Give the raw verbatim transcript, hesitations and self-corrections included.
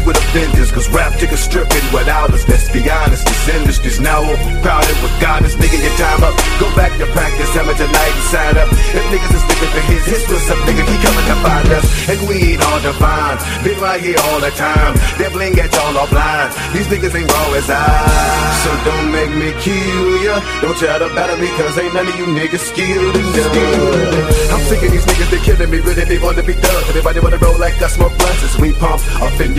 with a vengeance, cause rap niggas stripping without us. Let's be honest, this industry's now overcrowded with goddess. Nigga, your time up. Go back to practice, hammer tonight and sign up. If niggas is looking for his, his what's up, nigga, he coming to find us. And we ain't hard to find, been right here all the time. Their bling at y'all all blind, these niggas ain't raw as I. So don't make me kill ya, don't try to battle me, cause ain't none of you niggas skilled enough. I'm sick of these niggas, they killing me, really they wanna be thugs. Everybody wanna roll like us, smoke blunts as we pump up in your